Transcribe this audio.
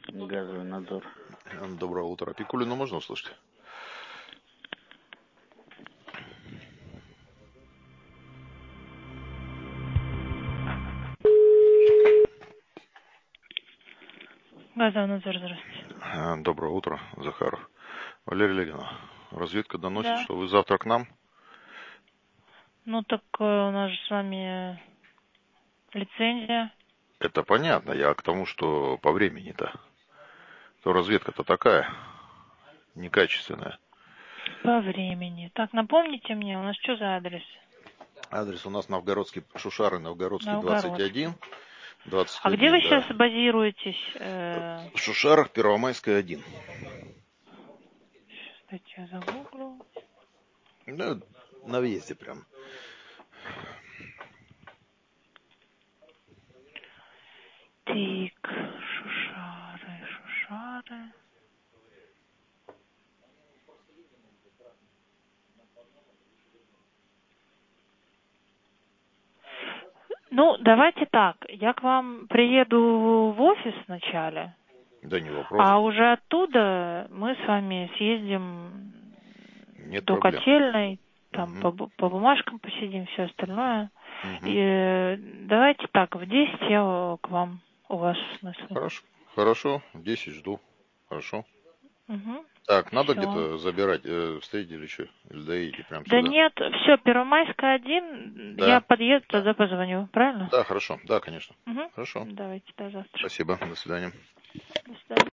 Газовый надзор. Доброе утро. Пикулину можно услышать? Газовый надзор, здравствуйте. Доброе утро, Захаров. Валерия Леонидовна, разведка доносит, Да. что вы завтра к нам? Ну так у нас же с вами лицензия. Это понятно, я к тому, что по времени-то. То разведка-то такая, некачественная. По времени. Так, напомните мне, у нас что за адрес? Адрес у нас Новгородский, Шушары, Новгородский, Новгородский. 21. 21, А где вы да. сейчас базируетесь? В Шушарах, Первомайская, 1. Сейчас, дайте я загуглю. Да, на въезде прям. Тик, Шушары. Ну, давайте так. Я к вам приеду в офис вначале. Да не вопрос. А уже оттуда мы с вами съездим Нет до проблем. Котельной, там Угу. по бумажкам посидим, все остальное. Угу. И давайте так, в 10 я к вам, у вас, в смысле. Хорошо, в 10 жду. Хорошо. Угу. Так, надо Всё. где-то забирать, встретить или что? Или доедете прямо Да сюда? нет, все, Первомайская 1, Да. я подъеду, тогда позвоню, правильно? Да, хорошо. Да, конечно. Угу. Хорошо. Давайте до завтра. Спасибо. До свидания. До свидания.